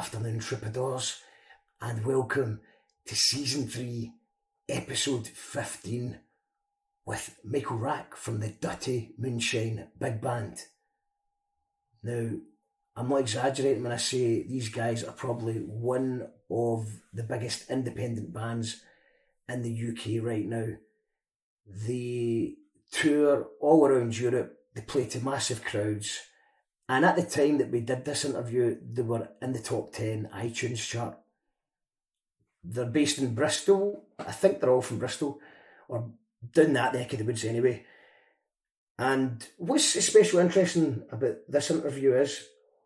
afternoon, troubadours, and welcome to Season 3, Episode 15, with Michael Rack from the Dirty Moonshine Big Band. Now, I'm not exaggerating when I say these guys are probably one of the biggest independent bands in the UK right now. They tour all around Europe, they play to massive crowds, and at the time that we did this interview, they were in the top 10 iTunes chart. They're based in Bristol. I think they're all from Bristol, or down that neck of the woods anyway. And what's especially interesting about this interview is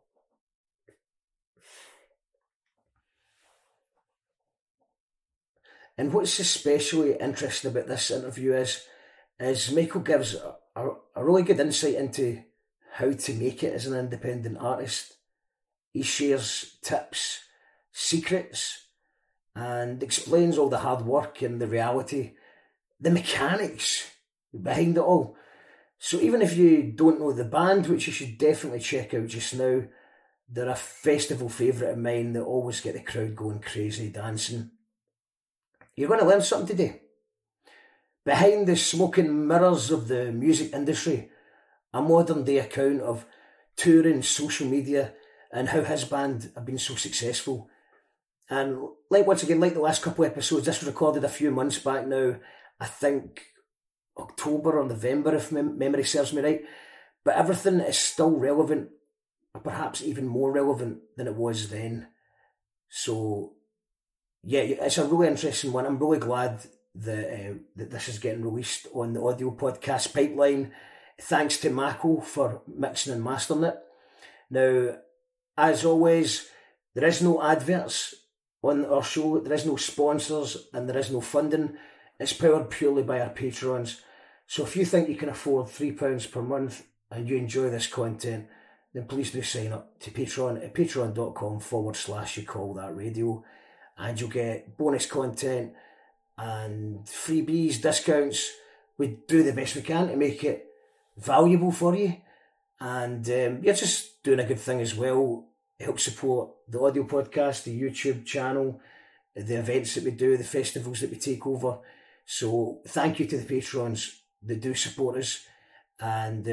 Michael gives a really good insight into how to make it as an independent artist. He shares tips, secrets, and explains all the hard work and the reality, the mechanics behind it all. So even if you don't know the band, which you should definitely check out just now, they're a festival favourite of mine that always get the crowd going crazy dancing. You're going to learn something today. Behind the smoking mirrors of the music industry, a modern day account of touring, social media, and how his band have been so successful. And like the last couple of episodes, this was recorded a few months back now, I think October or November if memory serves me right, but everything is still relevant, or perhaps even more relevant than it was then. So yeah, it's a really interesting one. I'm really glad that this is getting released on the audio podcast pipeline. Thanks to Mako for mixing and mastering it. Now, as always, there is no adverts on our show, there is no sponsors, and there is no funding. It's powered purely by our patrons. So if you think you can afford £3 per month and you enjoy this content, then please do sign up to Patreon at patreon.com/YouCallThatRadio, and you'll get bonus content and freebies, discounts. We do the best we can to make it valuable for you, and you're just doing a good thing as well. It helps support the audio podcast, the YouTube channel, the events that we do, the festivals that we take over. So thank you to the patrons that do support us, and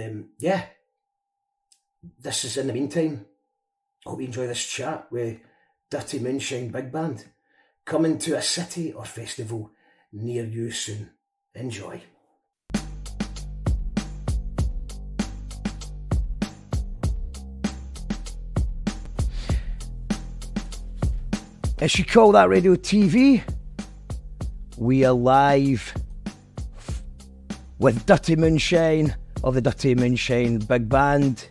this is in the meantime. I hope you enjoy this chat with Dirty Moonshine Big Band, coming to a city or festival near you soon. Enjoy. As you call that radio TV, we are live with Dirty Moonshine of the Dirty Moonshine Big Band.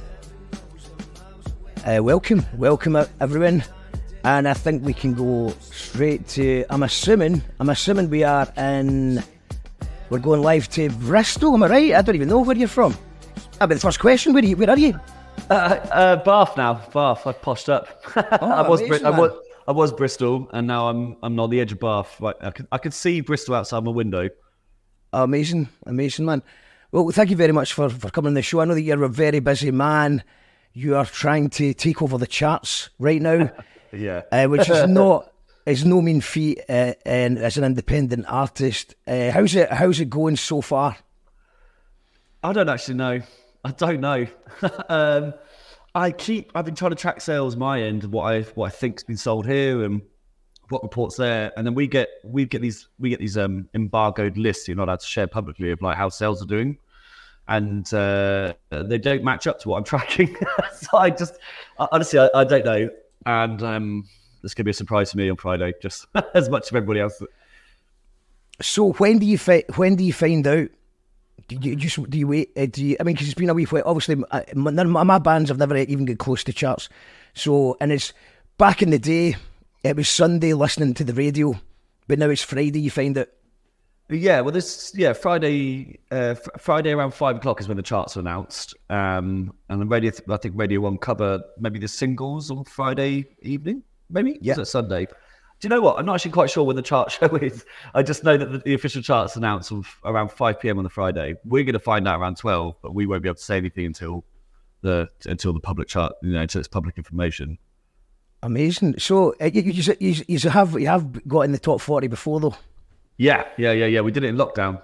Welcome everyone, and I think we can go straight to. I'm assuming we're going live to Bristol. Am I right? I don't even know where you're from. That'll be the first question. Where are you? Bath now. Bath. I've poshed up. Oh, I was Bristol, and now I'm on the edge of Bath. Right, I could see Bristol outside my window. Amazing, man. Well, thank you very much for coming on the show. I know that you're a very busy man. You are trying to take over the charts right now. Yeah. Which is no mean feat, and as an independent artist. How's it going so far? I don't actually know. I don't know. I've been trying to track sales my end, what I think's been sold here and what reports there, and then we get these embargoed lists you're not allowed to share publicly of like how sales are doing, and they don't match up to what I'm tracking. So I honestly don't know, and it's gonna be a surprise to me on Friday, just as much as everybody else. So when do you find out? Do you wait? I mean, because it's been a wee while. Obviously, none of my bands have never even got close to charts. So, and it's back in the day, it was Sunday listening to the radio, but now it's Friday. You find it. Yeah, well, Friday around 5 o'clock is when the charts are announced, and the radio. I think Radio 1 cover maybe the singles on Friday evening, maybe. Yeah, is it Sunday? Do you know what? I'm not actually quite sure when the chart show is. I just know that the official charts announced around 5 p.m. on the Friday. We're going to find out around 12, but we won't be able to say anything until the public chart, until it's public information. Amazing. So you have got in the top 40 before though. Yeah. We did it in lockdown.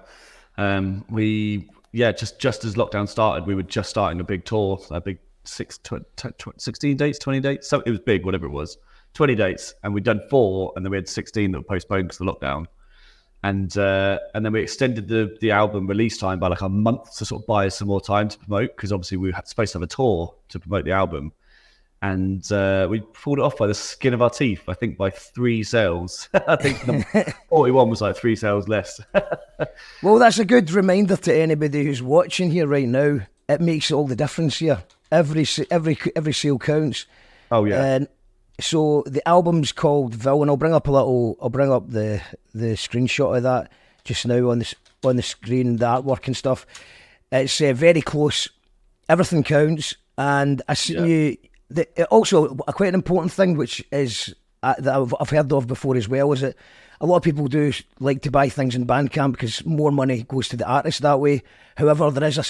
Just as lockdown started, we were just starting a big tour, a big 16 dates, 20 dates. So it was big, whatever it was, 20 dates, and we'd done 4, and then we had 16 that were postponed because of the lockdown. And then we extended the album release time by like a month to sort of buy us some more time to promote, because obviously we were supposed to have a tour to promote the album. And we pulled it off by the skin of our teeth, I think by 3 sales. I think number 41 was like 3 sales less. Well, that's a good reminder to anybody who's watching here right now. It makes all the difference here. Every sale counts. Oh yeah. And so the album's called Villain. I'll bring up the screenshot of that just now on the screen, the artwork and stuff. It's very close. Everything counts, and I seen you. Also, quite an important thing, which is that I've heard of before as well, is that a lot of people do like to buy things in Bandcamp because more money goes to the artist that way. However,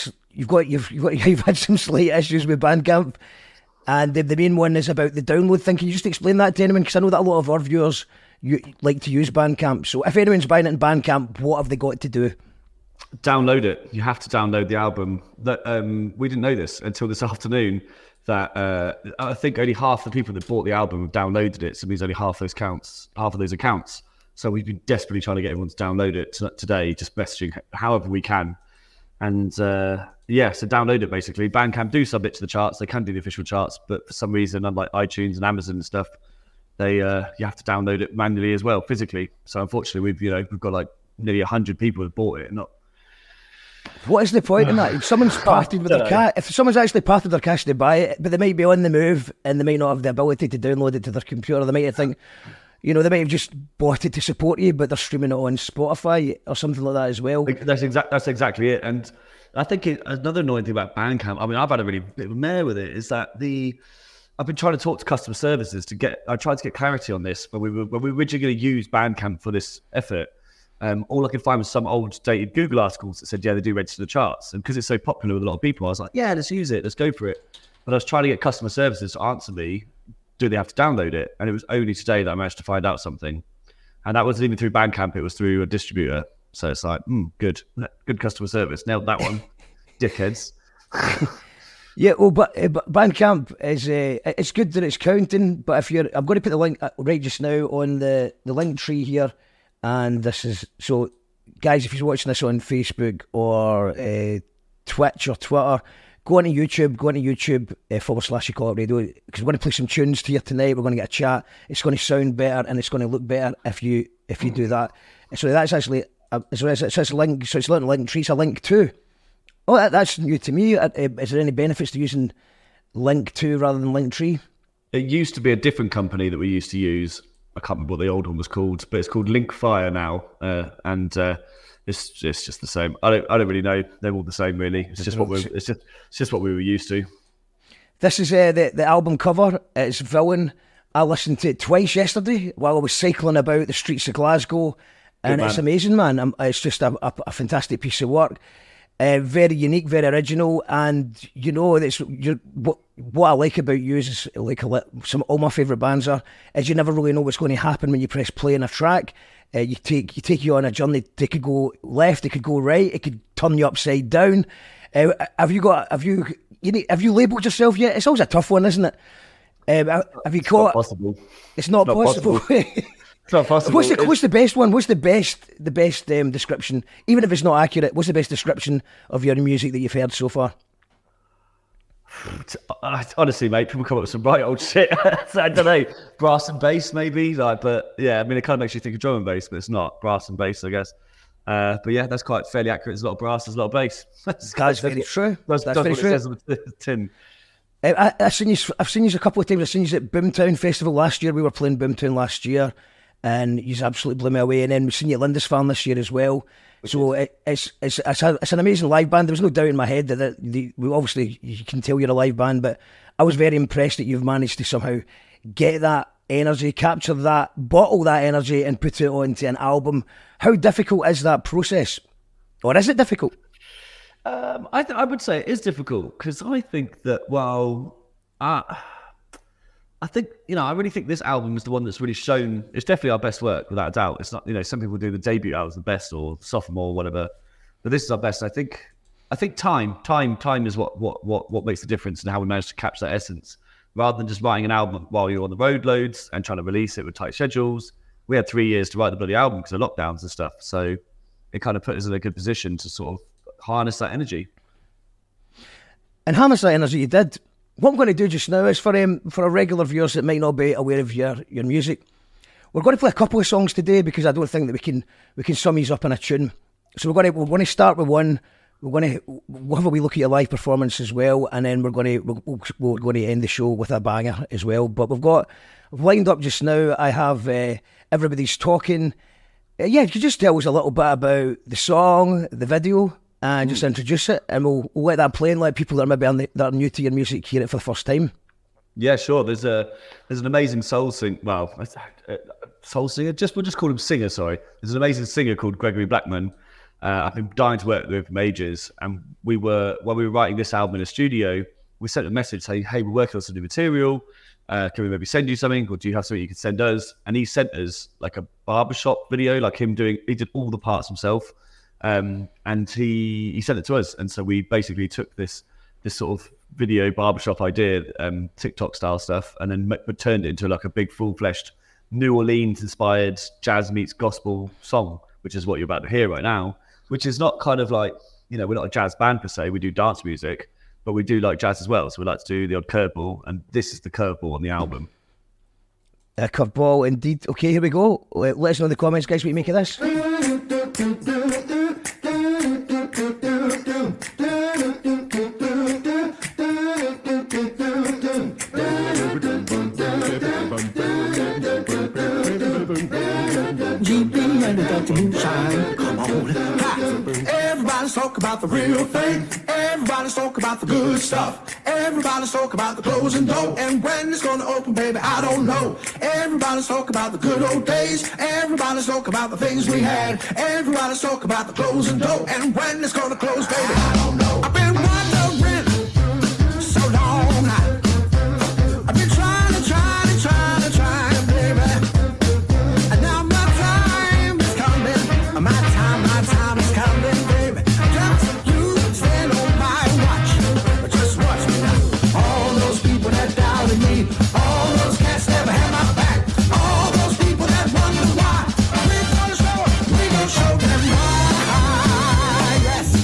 you've had some slight issues with Bandcamp, and the main one is about the download thing. Can you just explain that to anyone? Because I know that a lot of our viewers like to use Bandcamp. So if anyone's buying it in Bandcamp, what have they got to do? Download it. You have to download the album. That we didn't know this until this afternoon. That I think only half the people that bought the album have downloaded it, so it means only half of those accounts. So we've been desperately trying to get everyone to download it today, just messaging however we can. And so download it basically. Bandcamp do submit to the charts; they can do the official charts, but for some reason, unlike iTunes and Amazon and stuff, they you have to download it manually as well, physically. So unfortunately, we've got like nearly 100 people who have bought it, not. What is the point in that? If someone's parted with their cash, if someone's actually parted their cash to buy it, but they might be on the move and they might not have the ability to download it to their computer, they might think, they might have just bought it to support you, but they're streaming it on Spotify or something like that as well. That's exactly it. And I think another annoying thing about Bandcamp, I mean, I've had a really bit of a mare with it, is that I've been trying to talk to customer services I tried to get clarity on this when we were originally going to use Bandcamp for this effort. All I could find was some old dated Google articles that said, they do register the charts. And because it's so popular with a lot of people, I was like, let's use it. Let's go for it. But I was trying to get customer services to answer me, do they have to download it? And it was only today that I managed to find out something. And that wasn't even through Bandcamp. It was through a distributor. So it's like, good customer service. Nailed that one. Dickheads. Yeah, well, but Bandcamp is it's good that it's counting. But I'm going to put the link right just now on the link tree here. And this is, so guys, if you're watching this on Facebook or Twitch or Twitter, go onto YouTube / You Call It Radio, because we're going to play some tunes to you tonight. We're going to get a chat. It's going to sound better and it's going to look better if you do that. So that's actually, it's a link, so it's not a link tree, it's a link to. Oh, that's new to me. Is there any benefits to using link to rather than link tree? It used to be a different company that we used to use. I can't remember what the old one was called, but it's called Linkfire now, and it's just the same. I don't really know. They're all the same, really. It's just what we were used to. This is the album cover. It's Villain. I listened to it twice yesterday while I was cycling about the streets of Glasgow, and it's amazing, man. It's just a fantastic piece of work. Very unique, very original, and what I like about you is all my favourite bands is you never really know what's going to happen when you press play on a track. You take you on a journey. They could go left, it could go right, it could turn you upside down. Have you labelled yourself yet? It's always a tough one, isn't it? Have you caught? It's not possible. It's not possible. It's not possible. What's the best one? What's the best description? Even if it's not accurate, what's the best description of your music that you've heard so far? Honestly, mate, people come up with some right old shit. I don't know, brass and bass maybe. But yeah, I mean, it kind of makes you think of drum and bass, but it's not brass and bass, I guess. But yeah, that's quite fairly accurate. There's a lot of brass, there's a lot of bass. That's very true. That's very what true. It says on the tin. I've seen you a couple of times. I've seen you at Boomtown Festival last year. We were playing Boomtown last year, and you absolutely blew me away. And then we've seen you at Lindisfarne this year as well. So it's an amazing live band. There was no doubt in my head that obviously you can tell you're a live band, but I was very impressed that you've managed to somehow get that energy, capture that, bottle that energy, and put it onto an album. How difficult is that process, or is it difficult? I would say it is difficult because I think that I I think, I really think this album is the one that's really shown, it's definitely our best work, without a doubt. It's not, some people do the debut album as the best or sophomore or whatever, but this is our best. I think time is what makes the difference in how we manage to capture that essence. Rather than just writing an album while you're on the road loads and trying to release it with tight schedules, we had 3 years to write the bloody album because of lockdowns and stuff. So it kind of put us in a good position to sort of harness that energy. And harness that energy you did. What I'm going to do just now is for our regular viewers that might not be aware of your music, we're going to play a couple of songs today because I don't think that we can sum these up in a tune. So we're going to start with one. We'll have a wee look at your live performance as well, and then we're going to end the show with a banger as well. But we've lined up just now. I have Everybody's Talking. Could you just tell us a little bit about the song, the video, and just introduce it, and we'll let that play and let people that are new to your music hear it for the first time. Yeah, sure. There's an amazing soul singer. Well, soul singer. We'll just call him singer. Sorry. There's an amazing singer called Gregory Blackman. I've been dying to work with him for ages, and while we were writing this album in a studio, we sent a message saying, "Hey, we're working on some new material. Can we maybe send you something, or do you have something you can send us?" And he sent us like a barbershop video, like him doing. He did all the parts himself. And he sent it to us, and so we basically took this sort of video barbershop idea, TikTok style stuff, and then turned it into like a big full-fleshed New Orleans inspired jazz meets gospel song, which is what you're about to hear right now. Which is not kind of like, we're not a jazz band per se. We do dance music, but we do like jazz as well. So we like to do the odd curveball, and this is the curveball on the album. A curveball indeed. Okay, here we go. Let us know in the comments, guys, what you make of this. Come on, everybody's talk about the real thing. Everybody's talk about the good stuff. Everybody's talk about the closing door, and when it's gonna open, baby, I don't know. Everybody's talk about the good old days. Everybody's talk about the things we had. Everybody's talk about the closing door, and when it's gonna close, baby, I don't know. I've been wondering so long. I've been trying, baby. And now my time is coming. My time is coming, baby. Just you stand on my watch. Just watch me now. All those people that doubted me, all those cats never had my back. All those people that wonder why, we gonna show them why. Yes.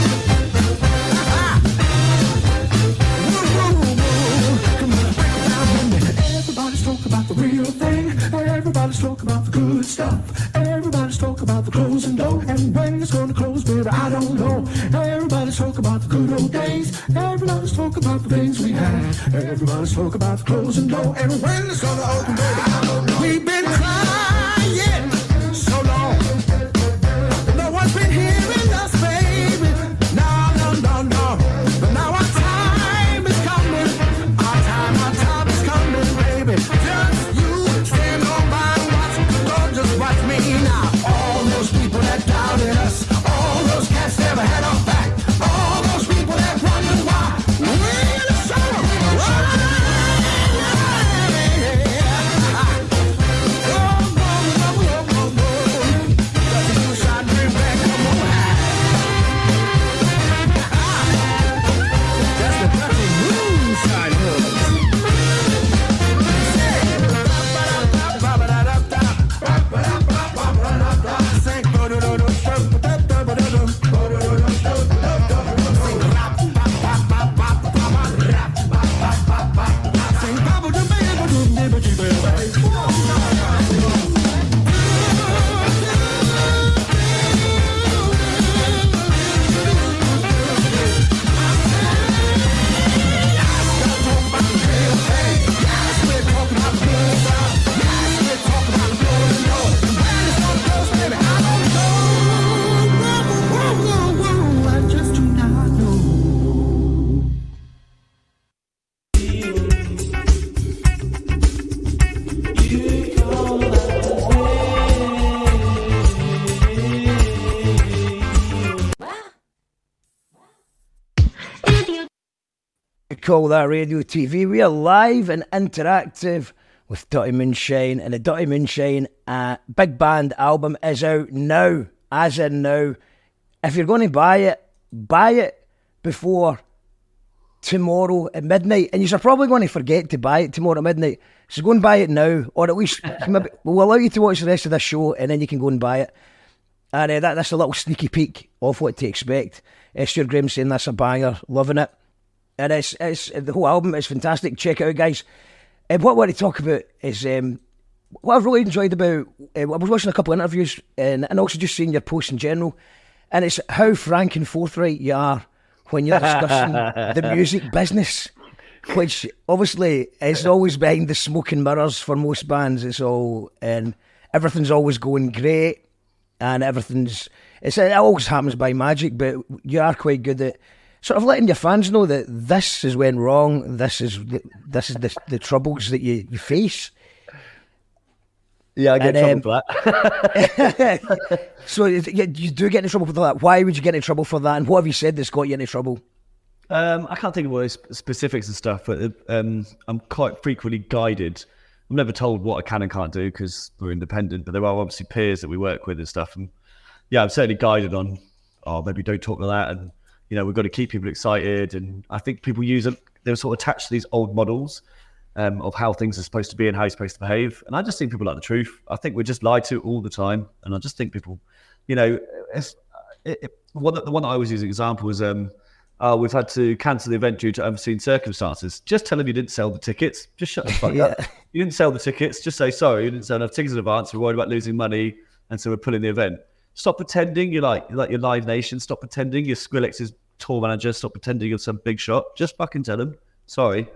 Come on, break it down with me. Everybody's talking about the real thing. Everybody's talking about the good stuff. Everybody's talking about the closing door, and when it's gonna close, baby, I don't know. Everybody's talking about the good old days. Everybody's talking about the things we had. Everybody's talking about the closing door, and when it's gonna open, baby, I don't know. We've been crying so long. No one's been hearing us, baby. No. But now our time is coming. Our time is coming, baby. Just you stand on my watch. Don't just watch me now. All those people that doubted us, all those cats never had our back, all those people that wonder why, we're gonna show them. Oh, call that radio TV. We are live and interactive with Dirty Moonshine, and the Dirty Moonshine big band album is out now, as in now. If you're going to buy it before tomorrow at midnight, and you're probably going to forget to buy it tomorrow at midnight, so go and buy it now, or at least maybe we'll allow you to watch the rest of this show, and then you can go and buy it. And that's a little sneaky peek of what to expect. Stuart Graham saying that's a banger, loving it. And it's the whole album is fantastic. Check it out, guys. What I want to talk about is what I've really enjoyed about. I was watching a couple of interviews and also just seeing your posts in general, and it's how frank and forthright you are when you're discussing the music business, which obviously is always behind the smoke and mirrors for most bands. It's all and everything's always going great, and it always happens by magic. But you are quite good at sort of letting your fans know that this has went wrong. This is the troubles that you face. Yeah, I get in trouble for that. So you do get in trouble for that. Why would you get in trouble for that? And what have you said that's got you into trouble? I can't think of all those specifics and stuff, but I'm quite frequently guided. I'm never told what I can and can't do because we're independent, but there are obviously peers that we work with and stuff. And yeah, I'm certainly guided on, maybe don't talk like that. And, we've got to keep people excited. And I think people they're sort of attached to these old models of how things are supposed to be and how you're supposed to behave. And I just think people like the truth. I think we're just lied to all the time. And I just think people, the one that I always use as an example is, we've had to cancel the event due to unforeseen circumstances. Just tell them you didn't sell the tickets. Just shut the fuck up. You didn't sell the tickets. Just say, sorry, you didn't sell enough tickets in advance. We're worried about losing money. And so we're pulling the event. Stop pretending you're like your Live Nation. Stop pretending you're Skrillex's tour manager. Stop pretending you're some big shot. Just fucking tell them, sorry.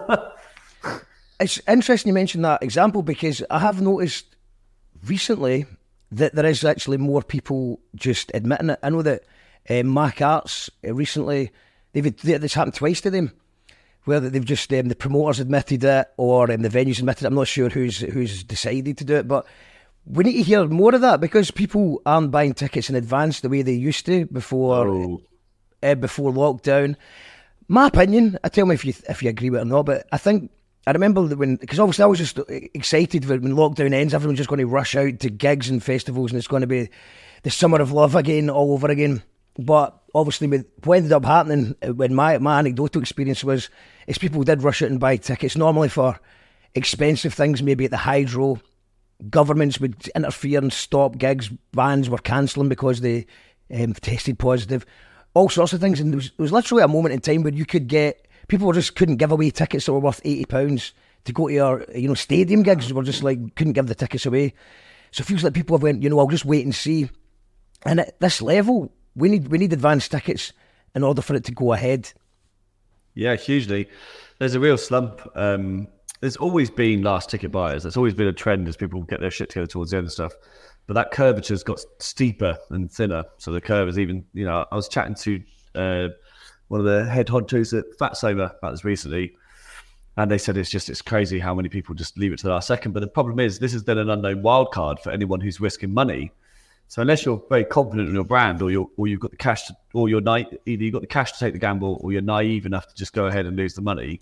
It's interesting you mentioned that example because I have noticed recently that there is actually more people just admitting it. I know that Mac Arts recently, this happened twice to them, where they've just the promoters admitted it or the venues admitted it. I'm not sure who's decided to do it, but we need to hear more of that because people aren't buying tickets in advance the way they used to before lockdown. My opinion, tell me if you agree with it or not, but I remember that because obviously I was just excited when lockdown ends, everyone's just going to rush out to gigs and festivals and it's going to be the summer of love again, all over again. But obviously what ended up happening when my anecdotal experience was, is people did rush out and buy tickets, normally for expensive things, maybe at the Hydro. Governments would interfere and stop gigs, bands were cancelling because they tested positive, all sorts of things. And there was literally a moment in time where you could people just couldn't give away tickets that were worth £80 to go to your, stadium gigs. Were just couldn't give the tickets away. So it feels like people have went, I'll just wait and see. And at this level, we need advanced tickets in order for it to go ahead. Yeah, hugely. There's a real slump. There's always been last ticket buyers. That's always been a trend as people get their shit together towards the end of stuff. But that curvature's got steeper and thinner. So the curve is even, I was chatting to one of the head honchos at Fatsoma about this recently, and they said it's crazy how many people just leave it to the last second. But the problem is this is then an unknown wild card for anyone who's risking money. So unless you're very confident in your brand, or you've got the cash, either you've got the cash to take the gamble, or you're naive enough to just go ahead and lose the money.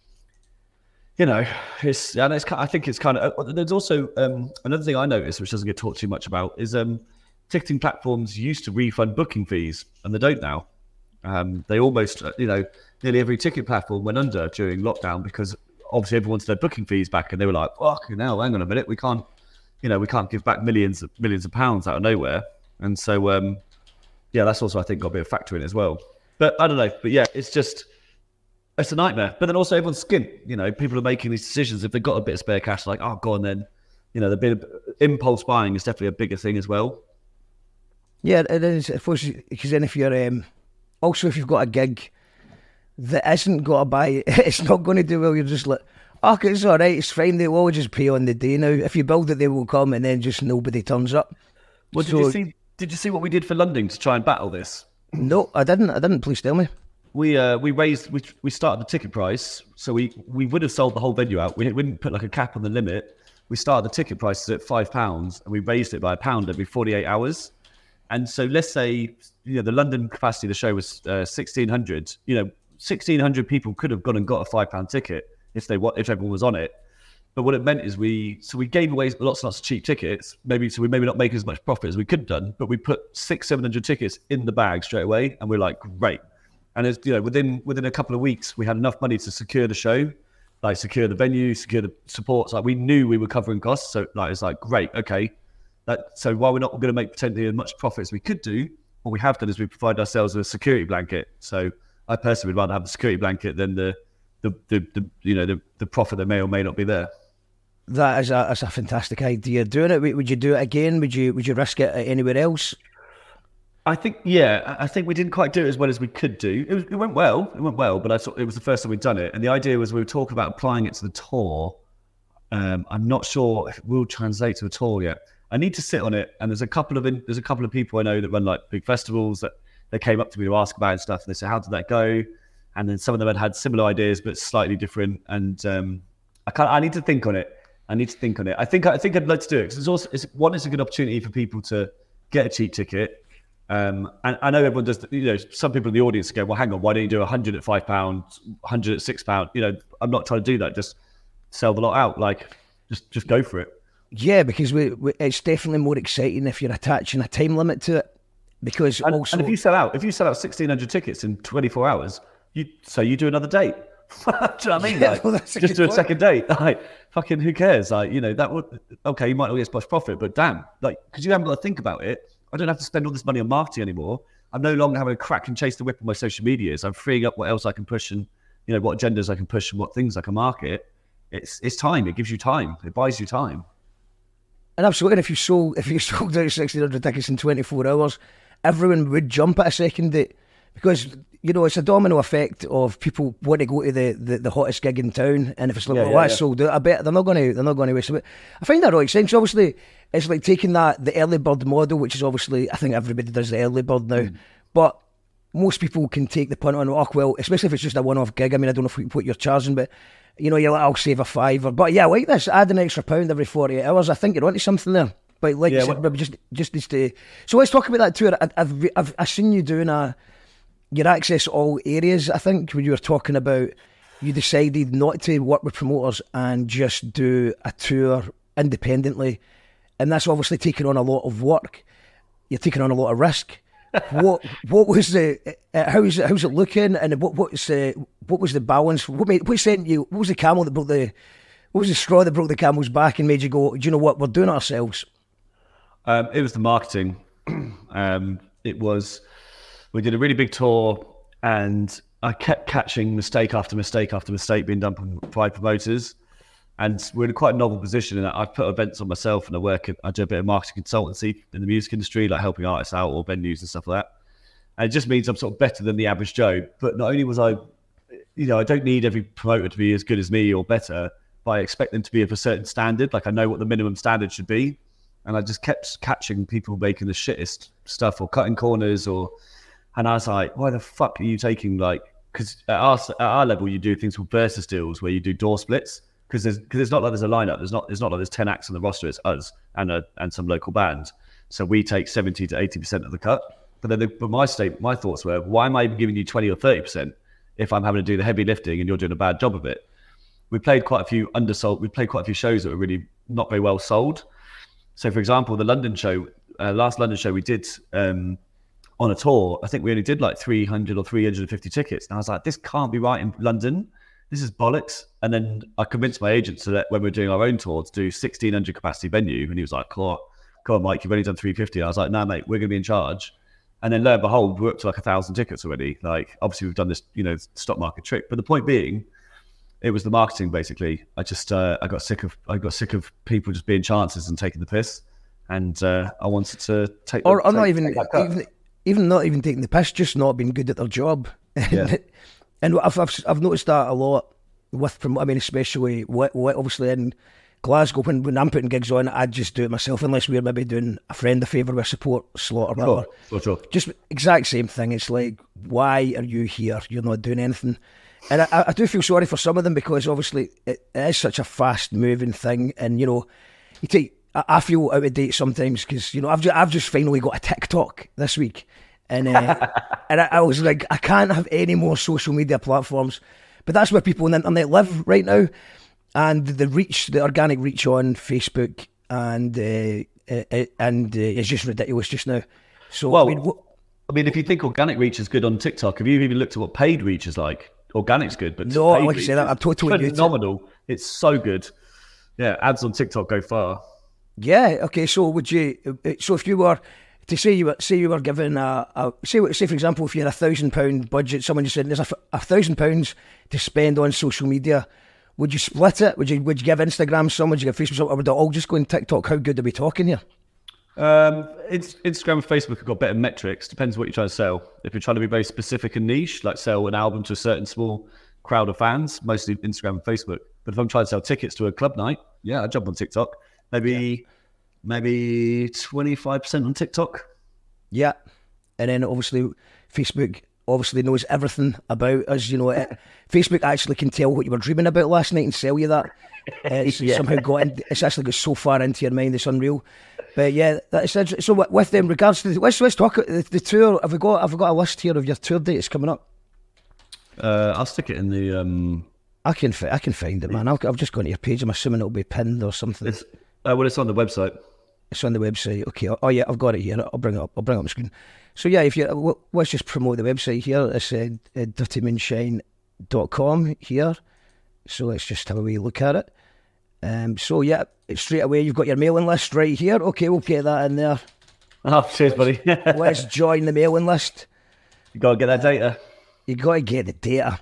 I think it's kind of. There's also another thing I noticed, which doesn't get talked too much about, is ticketing platforms used to refund booking fees, and they don't now. They almost, nearly every ticket platform went under during lockdown because obviously everyone wanted their booking fees back, and they were like, "Fuck, now hang on a minute, we can't give back millions of pounds out of nowhere." And so, that's also I think got a bit of factor in as well. But I don't know. But yeah, it's a nightmare. But then also everyone's skin. People are making these decisions if they've got a bit of spare cash, like, oh, go on then. The bit of impulse buying is definitely a bigger thing as well. Yeah, it is. Because then if you're also if you've got a gig that isn't got to buy, it's not going to do well. You're just like, okay, it's all right, it's fine. They will all just pay on the day now. If you build it, they will come, and then just nobody turns up. Well, did you see what we did for London to try and battle this? No, I didn't. Please tell me. We started the ticket price, so we would have sold the whole venue out. We didn't put a cap on the limit. We started the ticket prices at £5, and we raised it by £1 every 48 hours. And so let's say the London capacity of the show was 1,600. 1,600 people could have gone and got a £5 ticket if everyone was on it. But what it meant is we gave away lots and lots of cheap tickets. So we maybe not make as much profit as we could have done, but we put 600-700 tickets in the bag straight away, and we're like, great. And as you know, within a couple of weeks, we had enough money to secure the show, like secure the venue, secure the support. Like we knew we were covering costs, so like it's like great, okay. So while we're not going to make potentially as much profit as we could do, what we have done is we provide ourselves with a security blanket. So I personally would rather have the security blanket than the profit that may or may not be there. That's a fantastic idea. Doing it, would you do it again? Would you risk it anywhere else? I think we didn't quite do it as well as we could do. It went well, but I thought it was the first time we'd done it. And the idea was we were talking about applying it to the tour. I'm not sure if it will translate to a tour yet. I need to sit on it. And there's a couple of people I know that run like big festivals that they came up to me to ask about and stuff. And they said, how did that go? And then some of them had similar ideas, but slightly different. And I need to think on it. I think I'd like to do it because it's a good opportunity for people to get a cheap ticket. And I know everyone does, some people in the audience go, well, hang on, why don't you do 100 at £5, 100 at £6? I'm not trying to do that. Just sell the lot out. Like, just go for it. Yeah, because it's definitely more exciting if you're attaching a time limit to it. Because and if you sell out 1,600 tickets in 24 hours, you do another date. Do you know what I mean? Like, well, just do a second date. Like, fucking who cares? Like, that would, okay, you might not get as much profit, but damn, like, because you haven't got to think about it. I don't have to spend all this money on marketing anymore. I'm no longer having to crack and chase the whip on my social medias. I'm freeing up what else I can push and, what agendas I can push and what things I can market. It's time. It gives you time. It buys you time. And absolutely, if you sold out 1,600 tickets in 24 hours, everyone would jump at a second date because, it's a domino effect of people want to go to the hottest gig in town, and if it's like, I sold out, I bet they're not going to waste it. I find that really exciting. So obviously, it's like taking the early bird model, which is obviously, I think everybody does the early bird now, but most people can take the punt on, especially if it's just a one-off gig. I mean, I don't know what you're charging, but you're like, I'll save a £5. But yeah, like this, add an extra £1 every 48 hours. I think you're onto something there. But like you said, maybe just needs to. So let's talk about that tour. I've seen you doing your access all areas. I think when you were talking about, you decided not to work with promoters and just do a tour independently, and that's obviously taking on a lot of work. You're taking on a lot of risk. What was how's it looking, and what was the balance? What sent you? What was the camel that broke the? What was the straw that broke the camel's back and made you go, do you know what, we're doing it ourselves? It was the marketing. We did a really big tour, and I kept catching mistake after mistake after mistake being done by promoters. And we're in quite a novel position in that I've put events on myself, and I do a bit of marketing consultancy in the music industry, like helping artists out or venues and stuff like that. And it just means I'm sort of better than the average Joe. But not only was I don't need every promoter to be as good as me or better, but I expect them to be of a certain standard. Like I know what the minimum standard should be. And I just kept catching people making the shittest stuff or cutting corners and I was like, why the fuck are you taking because at our level, you do things called versus deals where you do door splits. Because it's not like there's a lineup. It's not like there's 10 acts on the roster. It's us and some local bands. So we take 70 to 80% of the cut. But then my thoughts were, why am I even giving you 20 or 30% if I'm having to do the heavy lifting and you're doing a bad job of it? We played quite a few undersold. We played quite a few shows that were really not very well sold. So for example, the London show, last London show we did on a tour, I think we only did like 300 or 350 tickets. And I was like, this can't be right in London. This is bollocks. And then I convinced my agent to let, when we're doing our own tour, to do 1,600 capacity venue. And he was like, come on, Mike, you've only done 350. I was like, no, mate, we're going to be in charge. And then lo and behold, we're up to like 1,000 tickets already. Like, obviously we've done this, stock market trick. But the point being, it was the marketing basically. I just, I got sick of people just being chances and taking the piss. And I wanted to take or not even taking the piss, just not being good at their job. Yeah. And I've noticed that a lot especially obviously in Glasgow, when I'm putting gigs on, I just do it myself unless we're maybe doing a friend a favour with a support slot or whatever. Sure. Just exact same thing. It's like, why are you here? You're not doing anything. And I do feel sorry for some of them because obviously it is such a fast moving thing, and I feel out of date sometimes because I've just finally got a TikTok this week. And and I was like, I can't have any more social media platforms. But that's where people on the internet live right now. And the organic reach on Facebook and it's just ridiculous just now. So, well, I mean, if you think organic reach is good on TikTok, have you even looked at what paid reach is like? Organic's good, but no, like I said, I'm totally phenomenal. It's so good. Yeah, ads on TikTok go far. Yeah. Okay. So would you? So if you were to say you were given say for example, if you had £1,000 budget, someone just said there's £1,000 to spend on social media, would you split it? Would you give Instagram some? Would you give Facebook some? Or would it all just go on TikTok? How good are we talking here? Instagram and Facebook have got better metrics. Depends what you're trying to sell. If you're trying to be very specific and niche, like sell an album to a certain small crowd of fans, mostly Instagram and Facebook. But if I'm trying to sell tickets to a club night, yeah, I jump on TikTok. Maybe 25% on TikTok. Yeah, and then obviously Facebook knows everything about us. You know, Facebook actually can tell what you were dreaming about last night and sell you that. It's somehow it's actually got so far into your mind, it's unreal. But yeah, that's interesting. So with them, regards to let's talk the tour. I've got a list here of your tour dates coming up. I'll stick it in the. I can find it, man. I've just gone to your page. I'm assuming it'll be pinned or something. It's on the website. It's on the website. Okay. Oh yeah, I've got it here. I'll bring it up on the screen. So yeah, if you let's just promote the website here. It's dirtymoonshine.com here. So let's just have a wee look at it. So yeah, straight away you've got your mailing list right here. Okay, we'll get that in there. Oh, cheers, buddy. Let's join the mailing list. You gotta get that data. You gotta get the data.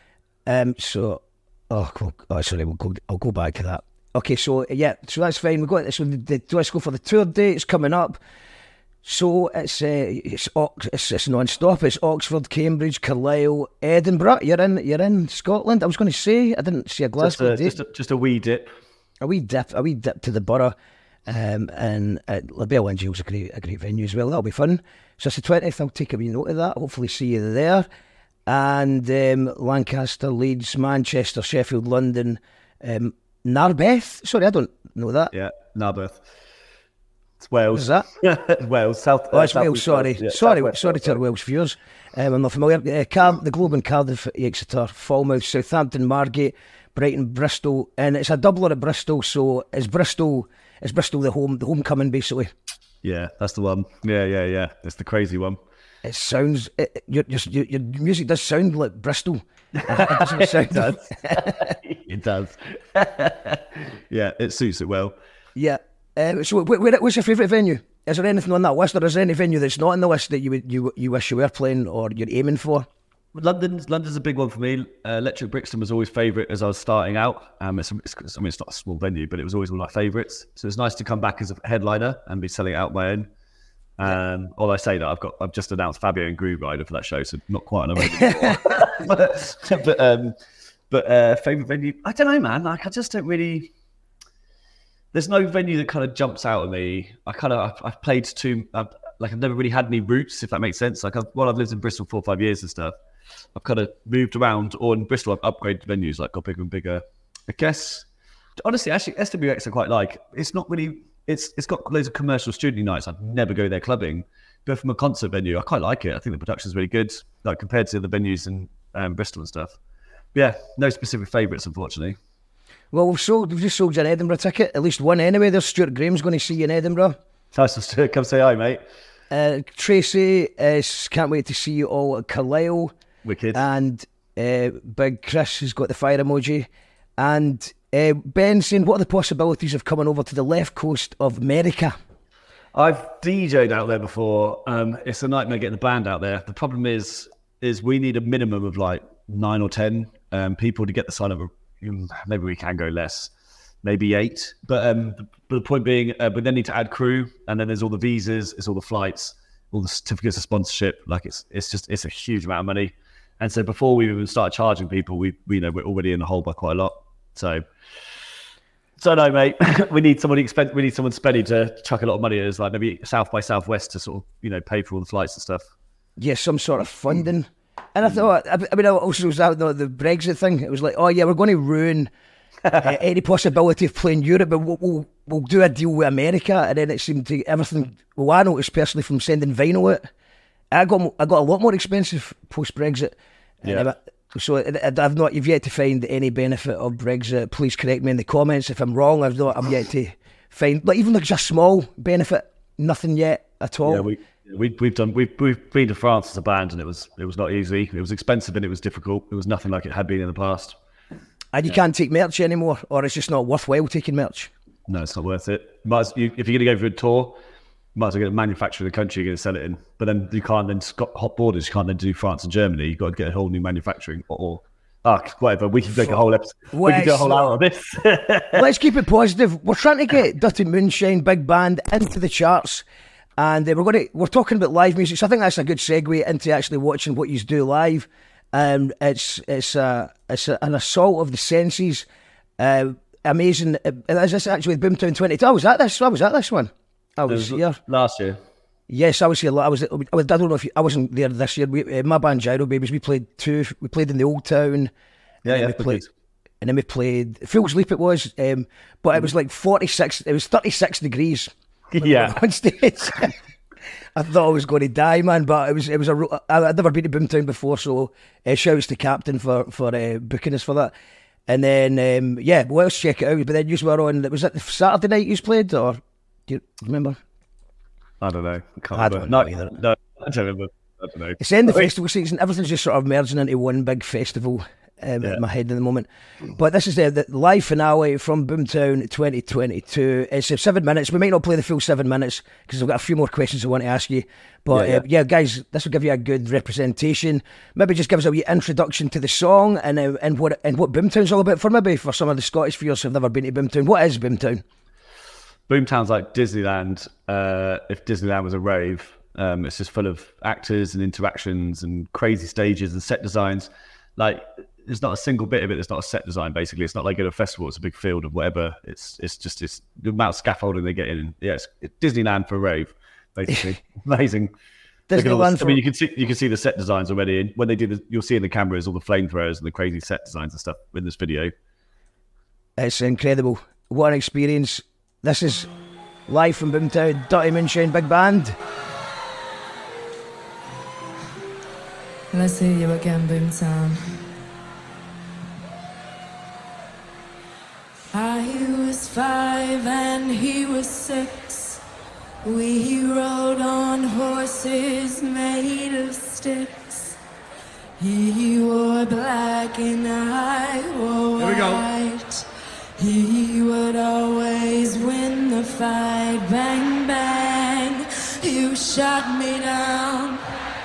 I'll go back to that. Okay, so yeah, so that's fine. We've got this. So let's go for the tour dates coming up. So it's non-stop. It's Oxford, Cambridge, Carlisle, Edinburgh. You're in Scotland. I was going to say I didn't see a Glasgow date. Just a wee dip. A wee dip to the borough. And La Belle and Gilles a great venue as well. That'll be fun. So it's the 20th. I'll take a wee note of that. Hopefully see you there. And Lancaster, Leeds, Manchester, Sheffield, London, Narberth. Sorry, I don't know that. Yeah, Narberth. It's Wales. Is that? Wales, South. Oh, it's Wales. Sorry, yeah, sorry to our Welsh viewers. I'm not familiar. The Globe in Cardiff, Exeter, Falmouth, Southampton, Margate, Brighton, Bristol, and it's a doubler at Bristol. So is Bristol the homecoming basically? Yeah, that's the one. Yeah. It's the crazy one. It sounds your music does sound like Bristol. It doesn't sound. It does. Yeah, it suits it well. Yeah. So, what's your favourite venue? Is there anything on that list, or is there any venue that's not on the list that you wish you were playing or you're aiming for? London's a big one for me. Electric Brixton was always favourite as I was starting out. It's not a small venue, but it was always one of my favourites. So it's nice to come back as a headliner and be selling it out my own. Although I say that I've just announced Fabio and Groove Rider for that show, so not quite on a radio. but favourite venue, I don't know, man. Like I just don't really. There's no venue that kind of jumps out at me. I've played I've never really had any roots, if that makes sense. Like I've lived in Bristol 4 or 5 years and stuff. I've kind of moved around, or in Bristol I've upgraded venues, like got bigger and bigger. I guess honestly, actually SWX I quite like. It's not really. It's got loads of commercial student nights. I'd never go there clubbing, but from a concert venue, I quite like it. I think the production's really good, like compared to the venues in Bristol and stuff. But yeah, no specific favourites, unfortunately. Well, we've just sold you an Edinburgh ticket, at least one anyway. There's Stuart Graham's going to see you in Edinburgh. Nice, Stuart. Come say hi, mate. Tracy can't wait to see you all at Carlisle. Wicked. And Big Chris has got the fire emoji. And Ben saying, what are the possibilities of coming over to the left coast of America? I've DJ'd out there before. It's a nightmare getting the band out there. The problem is we need a minimum of like 9 or 10 people to get the sign up. Maybe we can go less, maybe 8. But the point being, we then need to add crew, and then there's all the visas, it's all the flights, all the certificates of sponsorship. Like it's a huge amount of money. And so before we even start charging people, we're already in the hole by quite a lot. So no, mate. we need someone spending to chuck a lot of money at us, like maybe South by Southwest to sort of pay for all the flights and stuff. Yeah, some sort of funding. And I thought, I also was out the Brexit thing. It was like, oh yeah, we're going to ruin any possibility of playing Europe, but we'll do a deal with America. And then it seemed to everything. Well, I noticed personally from sending vinyl out, I got a lot more expensive post Brexit. Yeah. So you've yet to find any benefit of Brexit. Please correct me in the comments if I'm wrong. I'm yet to find, like, even like just a small benefit. Nothing yet at all. Yeah, we've been to France as a band, and it was not easy. It was expensive and it was difficult. It was nothing like it had been in the past. And you can't take merch anymore, or it's just not worthwhile taking merch. No, it's not worth it. If you're going to go for a tour, you might as well get a manufacturer in the country you're going to sell it in. But then you can't then hot borders. You can't then do France and Germany. You've got to get a whole new manufacturing or whatever. We can make a whole episode. We can do a whole hour of this. Let's keep it positive. We're trying to get Dirty Moonshine Big Band into the charts, and we're talking about live music. So I think that's a good segue into actually watching what you do live. It's an assault of the senses. Amazing. Is this actually Boomtown 22? I was at this one. I was here last year. Yes, I was here. I don't know if I wasn't there this year. My band Gyro Babies. We played in the Old Town. And then we played Fool's Leap. It was, but it was like 46. It was 36 degrees. Yeah, on stage. I thought I was going to die, man. But I'd never been to Boomtown before, so shout outs to Captain for booking us for that. And then well, let's check it out. But then you were on. Was it Saturday night you played, or do you remember? I don't know. I don't know either. No, I don't remember. I don't know. It's the end of the festival season. Everything's just sort of merging into one big festival in my head in the moment. But this is the live finale from Boomtown 2022. It's 7 minutes. We might not play the full 7 minutes because I've got a few more questions I want to ask you. But guys, this will give you a good representation. Maybe just give us a wee introduction to the song and what Boomtown's all about for some of the Scottish viewers who've never been to Boomtown. What is Boomtown? Boomtown's like Disneyland. If Disneyland was a rave, it's just full of actors and interactions and crazy stages and set designs. Like, there's not a single bit of it that's not a set design. Basically, it's not like at a festival. It's a big field of whatever. It's just the amount of scaffolding they get in. Yeah, it's Disneyland for a rave, basically. Amazing. You can see the set designs already. And when they do you'll see in the cameras all the flamethrowers and the crazy set designs and stuff in this video. It's incredible. What an experience. This is live from Boomtown, Dirty Moonshine Big Band. Let's see you again, Boomtown. I was 5 and he was 6. We rode on horses made of sticks. He wore black and I wore white. He would always win the fight. Bang, bang, you shot me down.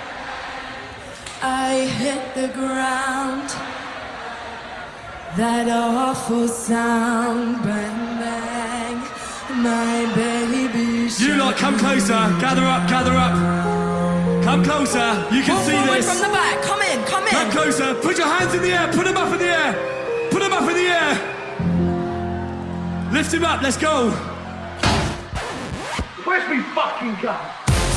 I hit the ground. That awful sound. Bang, bang, my baby. You lot, come closer. Gather up, gather up. Come closer. You can see this. From the back. Come in. Come closer. Put your hands in the air. Put them up in the air. Put them up in the air. Lift him up, let's go! Where's me fucking gun?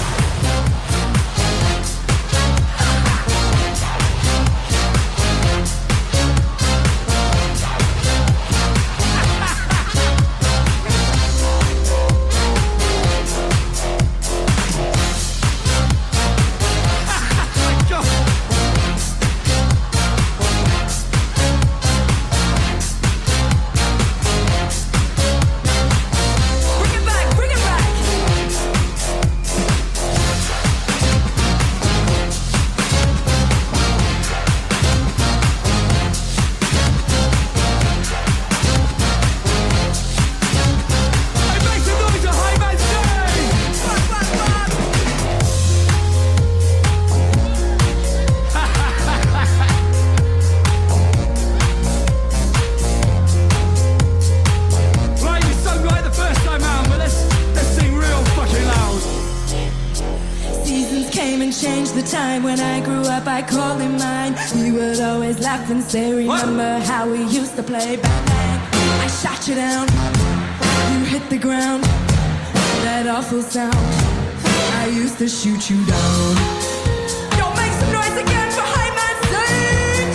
And say, remember how we used to play. Bang, bang, I shot you down. You hit the ground. That awful sound. I used to shoot you down. Yo, make some noise again for High Man Sage.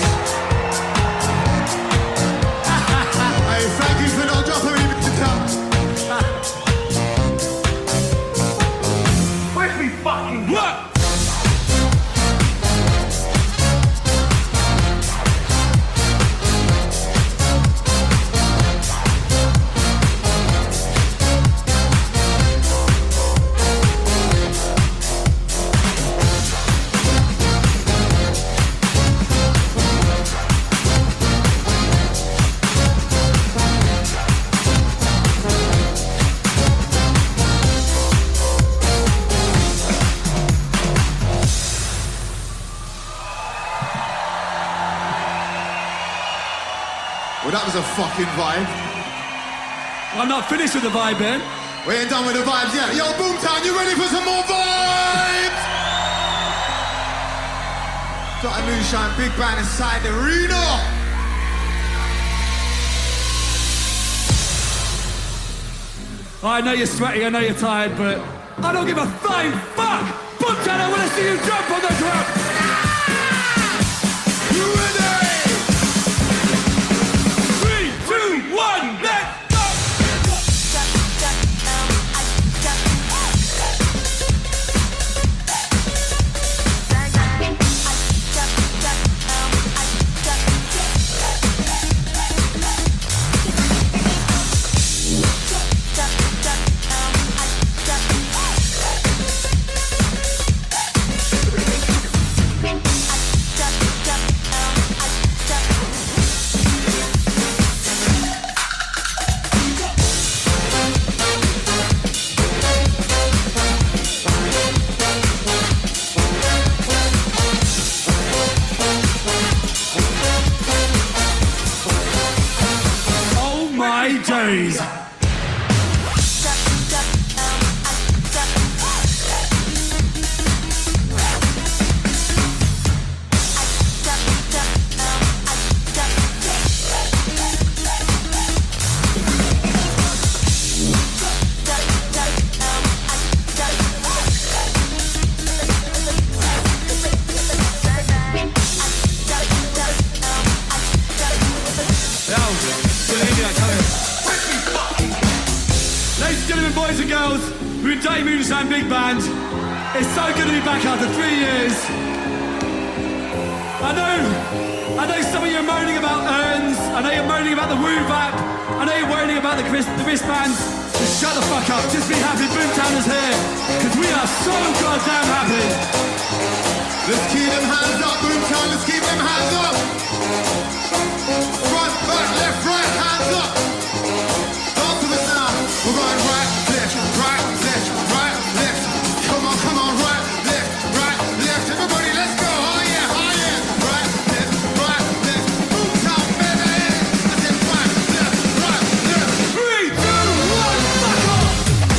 Hey, thank you for not dropping me to town. Where's me fucking what? Well, that was a fucking vibe. I'm not finished with the vibe, Ben. We ain't done with the vibes yet. Yo, Boomtown, you ready for some more vibes? Got a Moonshine big band inside the arena. I know you're sweaty, I know you're tired, but I don't give a flying fuck! Boomtown, I want to see you jump on the drum! You ready? 3, 2, 1, let's go! Days. Boys and girls, we're in Dirty Moonshine Big Band. It's so good to be back after 3 years. I know some of you are moaning about urns. I know you're moaning about the Woo Vac. I know you're moaning about the wristbands. Just shut the fuck up. Just be happy Boomtown is here. Because we are so goddamn happy. Let's keep them hands up, Boomtown. Let's keep them hands up. Front, back, left, right, hands up. Dance to this now. We're going right, left, right, left, right, left. Come on, right, left, everybody, let's go. Oh yeah, right, left, Boomtown, baby. That's it, right, left. 3, 2, 1, fuck off!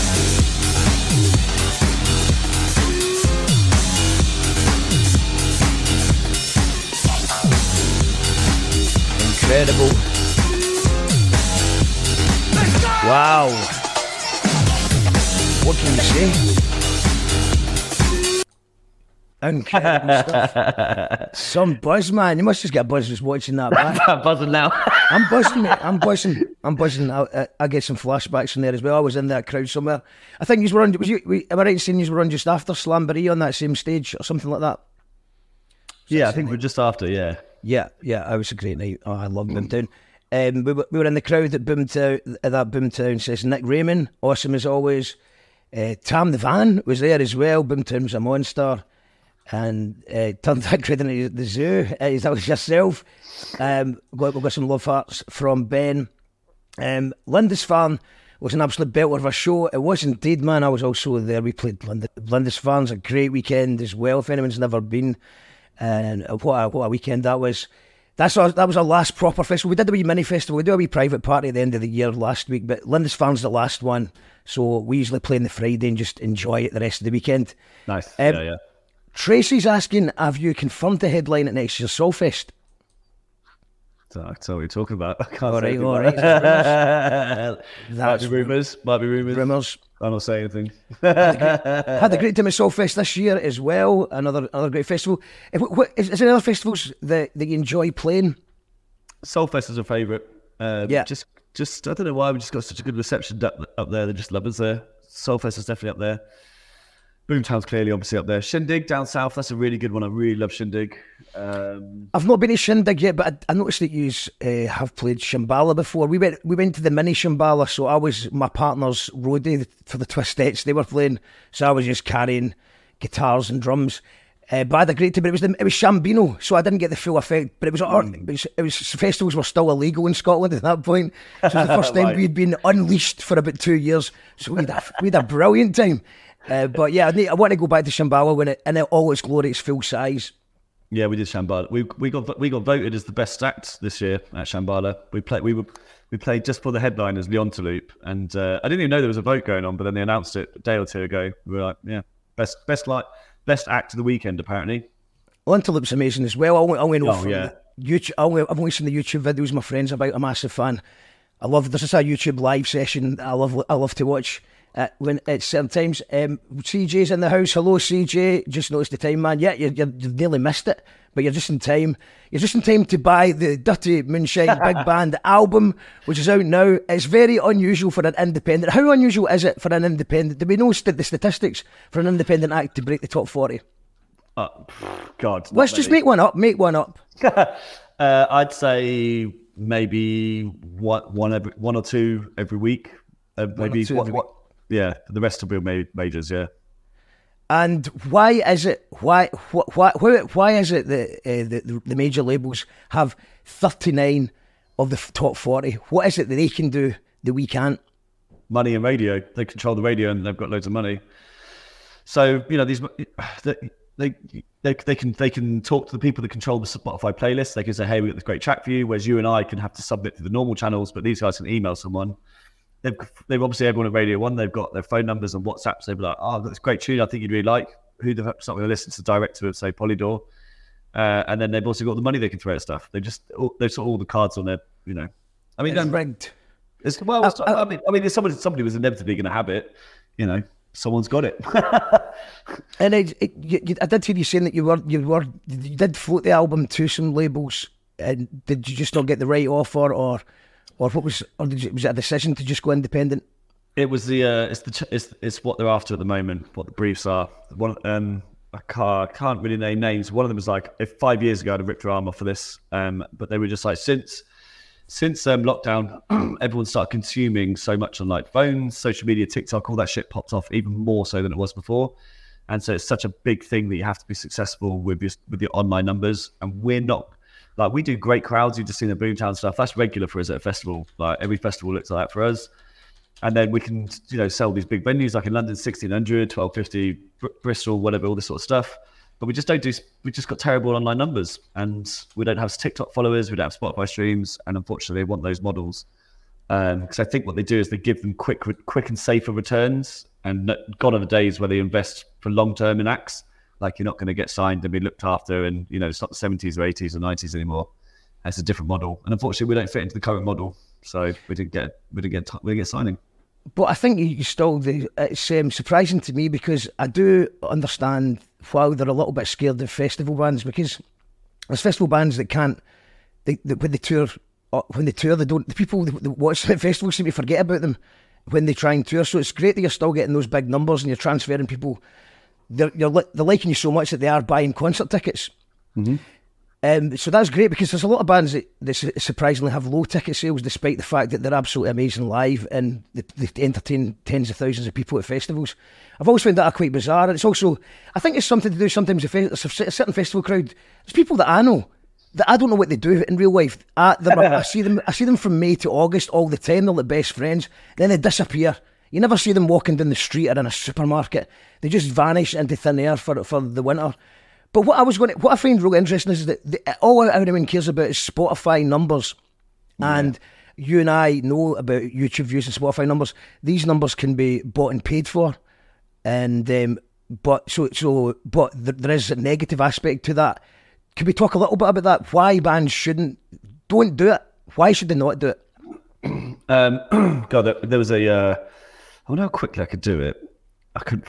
Incredible. Let's go! Wow. What can you say? Incredible stuff. Some buzz, man. You must just get buzz just watching that back. I'm buzzing now. I'm buzzing, mate. I'm buzzing. I get some flashbacks in there as well. I was in that crowd somewhere. I think you were on. Am I right in saying you were on just after Slamboree on that same stage or something like that? Yeah, I think we're just after, yeah. Yeah, it was a great night. Oh, I love Boomtown. We were in the crowd at Boomtown says Nick Raymond, awesome as always. Tam the Van was there as well. Boomtown was a monster. And turned that crowd into the zoo. That was yourself. We've got some love hearts from Ben. Lindisfarne was an absolute belter of a show. It was indeed, man. I was also there. We played Lindisfarne's a great weekend as well, if anyone's never been. And what a weekend that was. That was our last proper festival. We did a wee mini festival. We do a wee private party at the end of the year last week, but Lindisfarne's the last one. So we usually play on the Friday and just enjoy it the rest of the weekend. Nice. Yeah. Tracy's asking, have you confirmed the headline at next year's Soulfest? That's what we're talking about. I can't All say right. Might be rumours. Rumours. I'm not saying anything. Had a great time at Soulfest this year as well. Another great festival. Is there other festivals that you enjoy playing? Soulfest is a favourite. Yeah. Just I don't know why we just got such a good reception up there. They just love us there. Soulfest is definitely up there. Boomtown's clearly obviously up there. Shindig down south, that's a really good one. I really love Shindig. I've not been to Shindig yet, but I noticed that you have played Shambhala before. We went to the mini Shambhala, so I was my partner's roadie for the Twistettes. They were playing, so I was just carrying guitars and drums. But I had a great time. But it was Shambino, so I didn't get the full effect. But it was festivals were still illegal in Scotland at that point. So it was the first time we'd been unleashed for about 2 years. So we had a brilliant time. But yeah, I want to go back to Shambhala when it in all its glory, it's full size. Yeah, we did Shambhala. We got voted as the best act this year at Shambhala. We played just for the headliners, Leontaloupe, and I didn't even know there was a vote going on. But then they announced it a day or two ago. We were like, yeah, best act of the weekend apparently. Leontaloupe's amazing as well. I only know from yeah. YouTube. I've only seen the YouTube videos. My friends about. I'm a massive fan. There's just a YouTube live session I love to watch when at certain times. CJ's in the house. Hello, CJ. Just noticed the time, man. Yeah, you've nearly missed it, but you're just in time. You're just in time to buy the Dirty Moonshine Big Band album, which is out now. It's very unusual for an independent. How unusual is it for an independent? Do we know the statistics for an independent act to break the top 40? God. Let's just make one up. Make one up. I'd say maybe one or two every week. Maybe what? Yeah, the rest will be majors. Yeah. And why is it? Why is it that the major labels have 39 of the top 40? What is it that they can do that we can't? Money and radio. They control the radio, and they've got loads of money. So these. They can talk to the people that control the Spotify playlist. They can say, hey, we got this great track for you, whereas you and I can have to submit to the normal channels, but these guys can email someone. They've obviously, everyone at Radio 1, they've got their phone numbers and WhatsApps. They'll be like, oh, I've got this great tune I think you'd really like. Who the fuck's not going to listen to the director of, say, Polydor? And then they've also got the money they can throw at stuff. They've got all the cards on their, I mean, It's rigged. I mean, somebody was inevitably going to have it, Someone's got it. And I did hear you saying that you did float the album to some labels, and did you just not get the right offer, or what was it a decision to just go independent? It was it's what they're after at the moment. What the briefs are. I can't really name names. One of them was like, if 5 years ago I'd have ripped your arm off for this, but they were just like, since lockdown, everyone started consuming so much on like phones, social media, TikTok, all that shit popped off even more so than it was before. And so it's such a big thing that you have to be successful with your online numbers. And we're not, like, we do great crowds. You've just seen the Boomtown stuff. That's regular for us at a festival. Like, every festival looks like that for us. And then we can, sell these big venues like in London, 1,600, 1,250, Bristol, whatever, all this sort of stuff. But we just got terrible online numbers, and we don't have TikTok followers, we don't have Spotify streams, and unfortunately they want those models. Because I think what they do is they give them quick and safer returns, and gone are the days where they invest for long-term in acts. Like, you're not going to get signed and be looked after, and it's not the 70s or 80s or 90s anymore. It's a different model, and unfortunately we don't fit into the current model, so we didn't get signing. But I think you still, it's surprising to me, because I do understand why they're a little bit scared of festival bands, because there's festival bands that can't, when they tour, the people that watch the festival seem to forget about them when they try and tour. So it's great that you're still getting those big numbers and you're transferring people. They're liking you so much that they are buying concert tickets. Mm-hmm. So that's great, because there's a lot of bands that surprisingly have low ticket sales, despite the fact that they're absolutely amazing live and they entertain tens of thousands of people at festivals. I've always found that quite bizarre. And it's also, I think it's something to do sometimes with a certain festival crowd. There's people that I know that I don't know what they do in real life. I see them from May to August all the time. They're like best friends. Then they disappear. You never see them walking down the street or in a supermarket. They just vanish into thin air for the winter. But what I find really interesting is that all anyone cares about is Spotify numbers. Yeah. And you and I know about YouTube views and Spotify numbers. These numbers can be bought and paid for. And but there is a negative aspect to that. Can we talk a little bit about that? Why bands don't do it? Why should they not do it? God, there was I wonder how quickly I could do it. I could.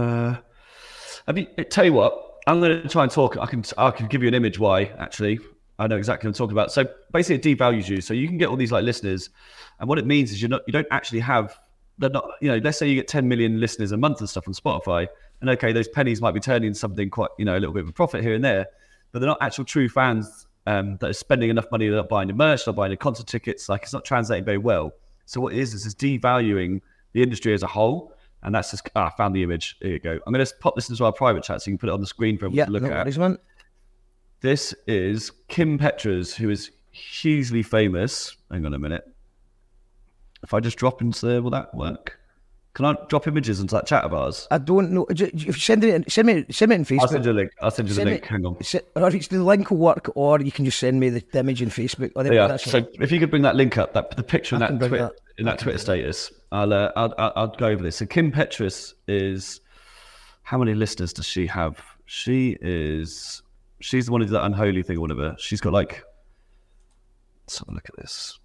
Tell you what. I'm going to try and talk. I can give you an image why, actually. I know exactly what I'm talking about. So basically it devalues you. So you can get all these like listeners, and what it means is you don't actually have, they're not, let's say you get 10 million listeners a month and stuff on Spotify, and okay, those pennies might be turning something quite, a little bit of a profit here and there, but they're not actual true fans that are spending enough money, they're not buying the merch, they're not buying the concert tickets, like it's not translating very well. So what it is it's devaluing the industry as a whole. And that's just, I found the image. Here you go. I'm going to pop this into our private chat so you can put it on the screen for everyone to look at. Man. This is Kim Petras, who is hugely famous. Hang on a minute. If I just drop into there, will that work? Can I drop images into that chat of ours? I don't know. If you send me in Facebook. I'll send you a link. I'll send you the link. Hang on. Or if it's the link will work, or you can just send me the image in Facebook. Yeah. So if you could bring that link up, the picture in that Twitter status, I'll go over this. So Kim Petras is, how many listeners does she have? She's the one who did that unholy thing or whatever. She's got like, let's have a look at this.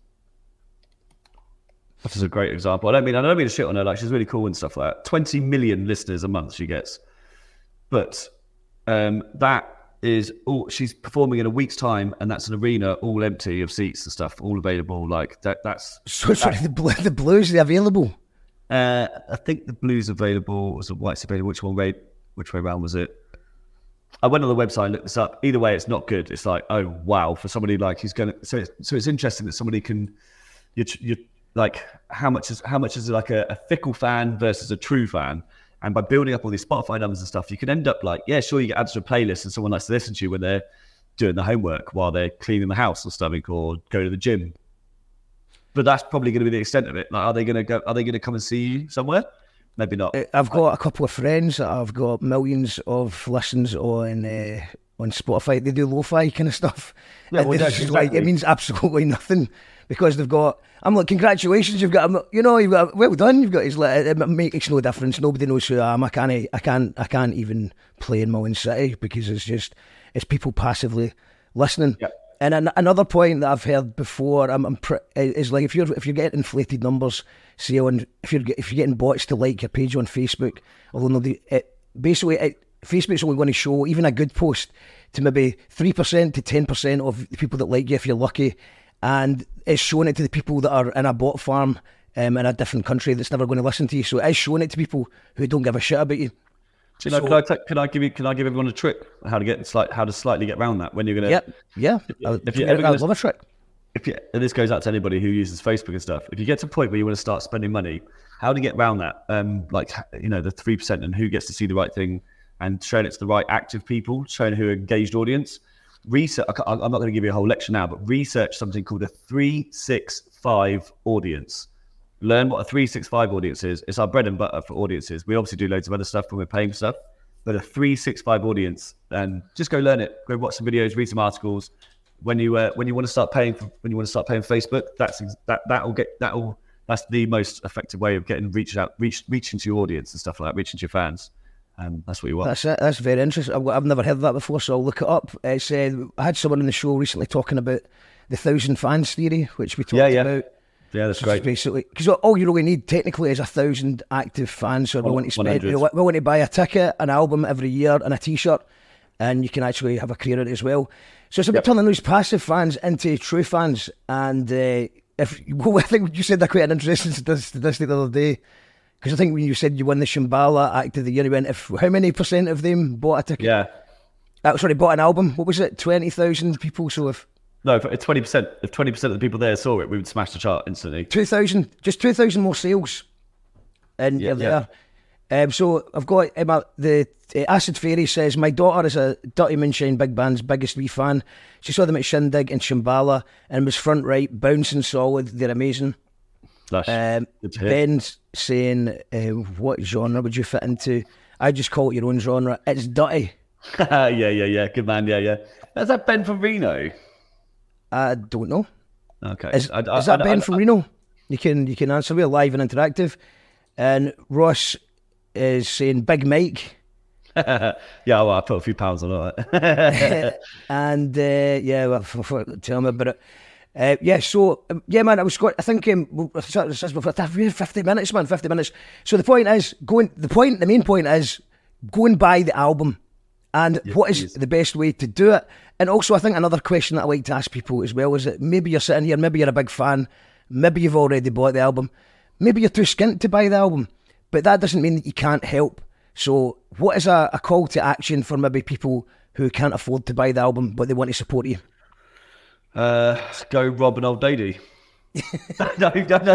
This is a great example. I don't mean to shit on her. Like, she's really cool and stuff like that. 20 million listeners a month she gets, but that is all. She's performing in a week's time, and that's an arena all empty of seats and stuff, all available. Like that's. So sorry, the Blues, are they available? I think the Blues available. Was the Whites available? Which way round was it? I went on the website and looked this up. Either way, it's not good. It's like, oh wow, for somebody like who's going to. So it's interesting that somebody can. You like how much is like a fickle fan versus a true fan, and by building up all these Spotify numbers and stuff, you can end up like, yeah, sure, you get added to a playlist and someone likes to listen to you when they're doing the homework while they're cleaning the house or something, or go to the gym. But that's probably going to be the extent of it. Like, are they going to come and see you somewhere? Maybe not. I've got a couple of friends that I've got millions of listens on Spotify. They do lo-fi kind of stuff. Yeah, well, exactly. Like, it means absolutely nothing because they've got. I'm like, congratulations, you've got well done. You've got. It's like, it makes no difference. Nobody knows who I am. I can't even play in my own city because it's people passively listening. Yep. And another point that I've heard before, is like if you're getting inflated numbers, say on if you're getting bots to like your page on Facebook, although Facebook's only going to show even a good post to maybe 3% to 10% of the people that like you if you're lucky, and it's showing it to the people that are in a bot farm in a different country that's never going to listen to you. So it is showing it to people who don't give a shit about you. Do you know, can I give everyone a trick how to slightly get around that when you're gonna? Yeah. I love a trick. And this goes out to anybody who uses Facebook and stuff. If you get to a point where you want to start spending money, how to get around that? Like, you know, the 3% and who gets to see the right thing, and showing it to the right active people, showing who are engaged audience. Research. I'm not going to give you a whole lecture now, but research something called a 365 audience. Learn what a 365 audience is. It's our bread and butter for audiences. We obviously do loads of other stuff when we're paying for stuff, but a 365 audience, and just go learn it. Go watch some videos, read some articles. When you want to start paying for Facebook, that's the most effective way of getting reaching to your audience and stuff like that, reaching to your fans. That's what you want. That's it. That's very interesting. I've never heard of that before, so I'll look it up. I had someone on the show recently talking about the 1,000 fans theory, which we talked about. Yeah, that's great. Basically, because all you really need technically is 1,000 active fans. So we want to buy a ticket, an album every year, and a T-shirt, and you can actually have a career in it as well. So it's about turning those passive fans into true fans. And I think you said that quite an interesting statistic the other day. Because I think when you said you won the Shambhala Act of the Year, you went, how many % of them bought a ticket? Yeah. Bought an album. What was it? 20,000 people. So if 20%, if 20% of the people there saw it, we would smash the chart instantly. 2,000 more sales. And there. So I've got the Acid Fairy says, my daughter is a Dirty Moonshine Big Band's biggest wee fan. She saw them at Shindig and Shambhala and was front right, bouncing solid. They're amazing. Ben's saying, what genre would you fit into? I just call it your own genre. It's dirty. Yeah. Good man. Yeah. Is that Ben from Reno? I don't know. Okay. Is that Ben from Reno? You can answer. We're live and interactive. And Ross is saying Big Mike. Yeah, well, I put a few pounds on it. And tell me about it. Man, I was quite. I think 50 minutes, man. 50 minutes. So the main point is go and buy the album, and what is the best way to do it. And also, I think another question that I like to ask people as well is that maybe you're sitting here, maybe you're a big fan, maybe you've already bought the album, maybe you're too skint to buy the album, but that doesn't mean that you can't help. So, what is a call to action for maybe people who can't afford to buy the album but they want to support you? Go rob an old lady. No.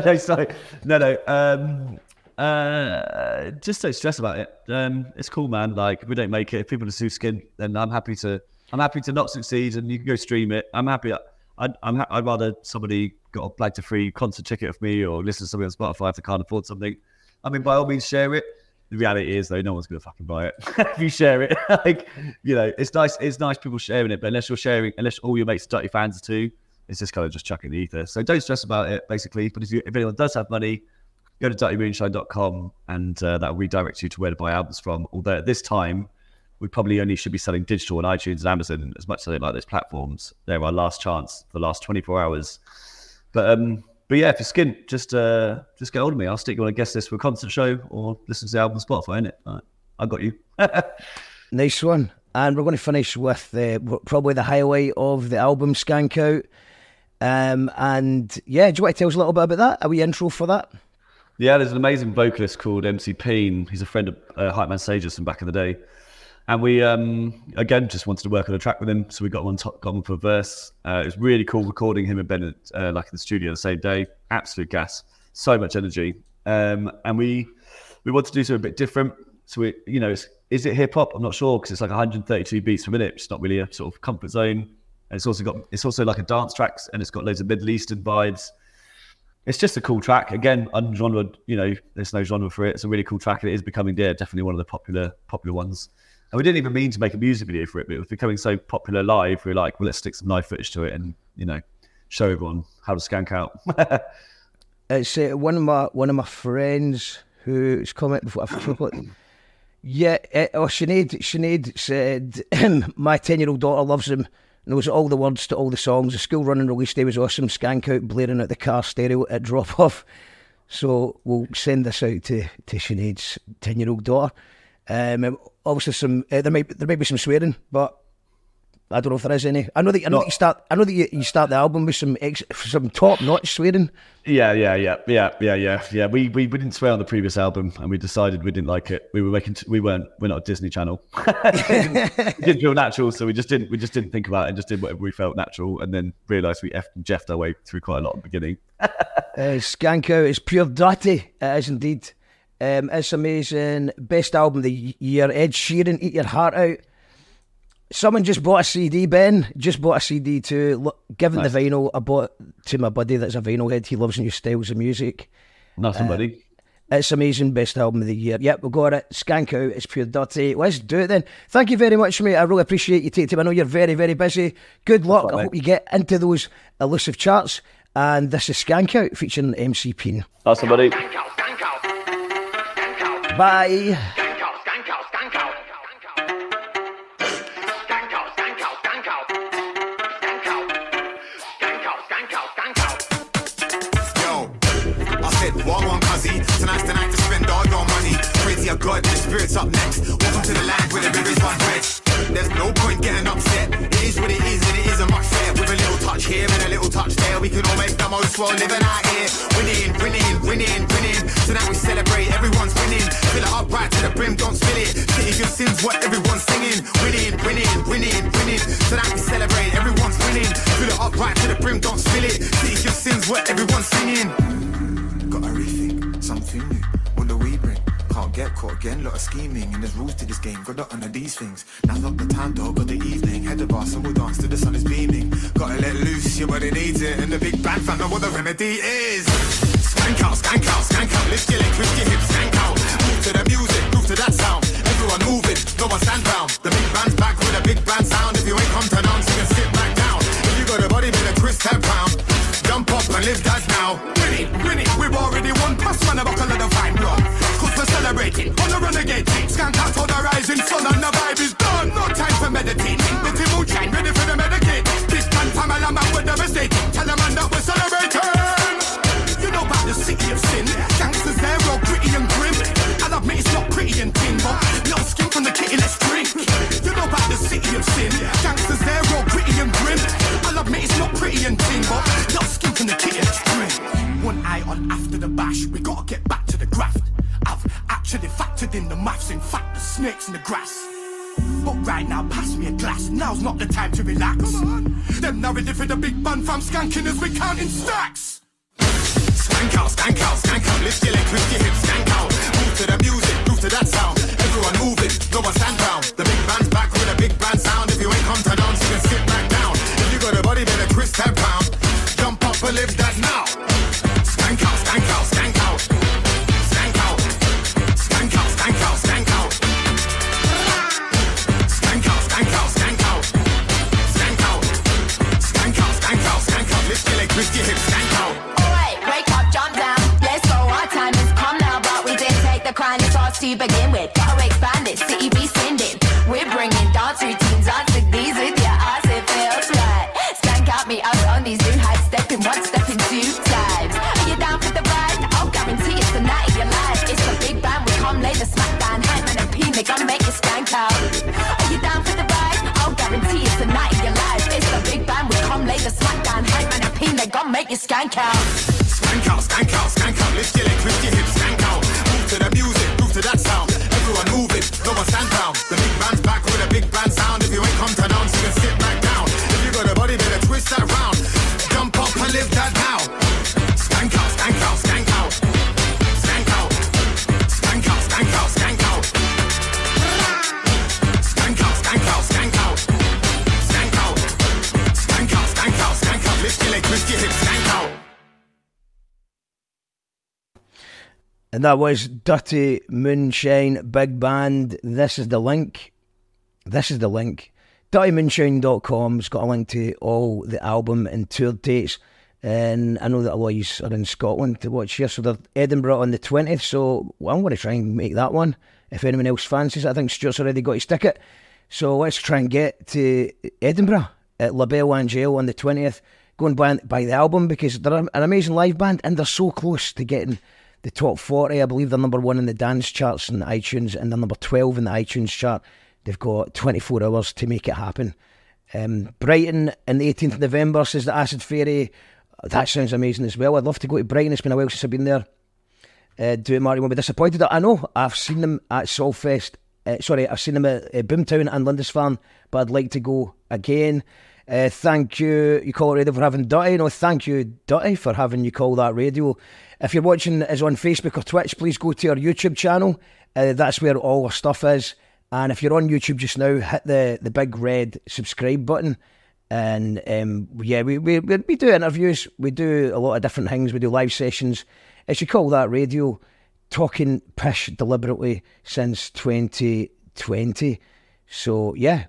Just don't stress about it. It's cool, man. Like, if we don't make it, if people are too skint, then I'm happy to not succeed, and you can go stream it. I'm happy. I'd rather somebody got a Blag to Free concert ticket of me, or listen to something on Spotify if they can't afford something. I mean, by all means, share it. The reality is, though, no one's going to fucking buy it if you share it. Like, you know, it's nice. It's nice people sharing it, but unless all your mates are Dirty fans too, it's just kind of just chucking the ether. So don't stress about it, basically. But if anyone does have money, go to dirtymoonshine.com and that will redirect you to where to buy albums from. Although at this time, we probably only should be selling digital on iTunes and Amazon. As much as I don't like those platforms, they're our last chance for the last 24 hours. But yeah, if you're skint, just get hold of me. I'll stick you on a guest list for a concert show or listen to the album on Spotify, innit? Right. I got you. Nice one. And we're going to finish with probably the highlight of the album, Skank Out. And yeah, do you want to tell us a little bit about that? A wee intro for that? Yeah, there's an amazing vocalist called MC Peen. He's a friend of Hype Man Sages from back in the day. And we, again, just wanted to work on a track with him. So we got one for a verse. It was really cool recording him and Ben like in the studio the same day. Absolute gas. So much energy. And we wanted to do something a bit different. So we, you know, is it hip hop? I'm not sure, because it's like 132 beats per minute. It's not really a sort of comfort zone. And it's also like a dance track, and it's got loads of Middle Eastern vibes. It's just a cool track. Again, ungenred, you know, there's no genre for it. It's a really cool track, and it is becoming definitely one of the popular ones. And we didn't even mean to make a music video for it, but it was becoming so popular live. We were like, well, let's stick some live footage to it and, you know, show everyone how to skank out. It's one of my friends who's comment before I forgot. Yeah, Sinead said, my 10-year-old daughter loves him, knows all the words to all the songs. The school running release day was awesome. Skank Out blaring out the car stereo at drop off. So we'll send this out to Sinead's 10-year-old daughter. Obviously, there might be some swearing, but I don't know if there is any. I know that you start the album with some top-notch swearing. Yeah. We didn't swear on the previous album, and we decided we didn't like it. We're not a Disney Channel. It didn't feel natural, so we just didn't think about it and just did whatever we felt natural, and then realised we effed and jeffed our way through quite a lot at the beginning. Skank Out is pure dirty. It is indeed. It's amazing. Best album of the year. Ed Sheeran, Eat Your Heart Out. Someone just bought a CD, Ben. Just bought a CD too. Given Nice. the vinyl, I bought to my buddy that's a vinyl head. He loves new styles of music. Nothing, buddy. It's amazing. Best album of the year. Yep, we got it. Skank Out. It's pure dirty. Let's do it then. Thank you very much, mate. I really appreciate you taking time. I know you're very, very busy. Good luck. Right, I mate. hope you get into those elusive charts. And this is Skank Out featuring MC Peen. Awesome, buddy. Bye. Yo, I said, one cuzzy. Tonight's the night to spend all your money. Praise your God, the spirit's up next. Welcome to the land where the rivers run red. There's no point getting upset. It is what it is, and it isn't much fair. With a little touch here and a little touch there, we can all make the most while living out here. Winning. Tonight we celebrate, everyone's winning. Fill it up right to the brim, don't spill it. City good sins, what everyone's singing. Winning. Tonight we celebrate, everyone's winning. Fill it up right to the brim, don't spill it. City good sins, what everyone's singing. Got a rethink, something new. What do we bring? Can't get caught again, lot of scheming. And there's rules to this game, gotta honor these things. Now's not the time, dog, got the evening. Head of us and we'll dance till the sun is beaming. Gotta let loose, your body needs it. And the big bad fan know what the remedy is. Skank out. Lift your legs, lift your hips, skank out. Move to the music, move to that sound. Everyone moving, no one stand bound. The big band's back with a big band sound. If you ain't come to dance, you can sit back down. If you got a body, better twist that pound. Jump up and live that now. Winning, we've already won. Pass man a buckle of the fine blood. Cause we're celebrating on the renegade team. Skank out to the rising sun and the vibe is done. No time for meditating. The team will shine, ready for the medicate. Big man, family man with devastating. Tell them man that we're celebrating. You know about the city of sin. Gangsters there all gritty and grim. I'll admit it's not pretty and thin, but little skin from the kitty, let's drink. You know about the city of sin. Gangsters there all gritty and grim. I'll admit it's not pretty and thin, but little skin from the kitty, let's drink. One eye on after the bash, we gotta get back to the graft. I've actually factored in the maths, in fact the snakes in the grass. But right now, pass me a glass. Now's not the time to relax. Them now ready for the big bun fam skanking as we counting stacks. Skank out. Lift your legs, lift your hips, skank out. Move to the music, move to that sound. Everyone moving, no one stand down. The big band's back with a big band sound. If you ain't come to dance, you can sit back down. If you got a body, better twist that pound. Jump up and live that now. Skank out. skank out. Skank out, skank out, skank out. Lift your leg, twist your hips, skank out. Move to the music, move to that sound. Everyone move it, no one stand down. The big band's back with a big band sound. If you ain't come to dance, you can sit back down. If you got a body, better twist that round. Jump up and live that now. Skank out, skank out, skank out. Skank out. Skank out, skank out, skank out. Skank out, skank out, skank out. Skank out. Skank out, skank out, skank out. Lift your leg, twist your hips, skank out. And that was Dirty Moonshine, big band. This is the link. DirtyMoonshine.com's got a link to all the album and tour dates. And I know that a lot of you are in Scotland to watch here. So they're Edinburgh on the 20th. So I'm going to try and make that one. If anyone else fancies it, I think Stuart's already got his ticket. So let's try and get to Edinburgh at La Belle Angel on the 20th. Go and buy the album because they're an amazing live band and they're so close to getting the top 40. I believe they're number 1 in the dance charts in iTunes and they're number 12 in the iTunes chart. They've got 24 hours to make it happen. Brighton on the 18th of November, says the Acid Fairy. That sounds amazing as well. I'd love to go to Brighton. It's been a while since I've been there. Marty won't be disappointed. I know I've seen them at Solfest. I've seen them at Boomtown and Lindisfarne, but I'd like to go again. Thank you, You Call It Radio, for having Dutty. No, thank you, Dutty, for having You Call That Radio. If you're watching us on Facebook or Twitch, please go to our YouTube channel. That's where all our stuff is. And if you're on YouTube just now, hit the big red subscribe button. And we do interviews. We do a lot of different things. We do live sessions. It's You Call That Radio, talking pish deliberately since 2020. So yeah,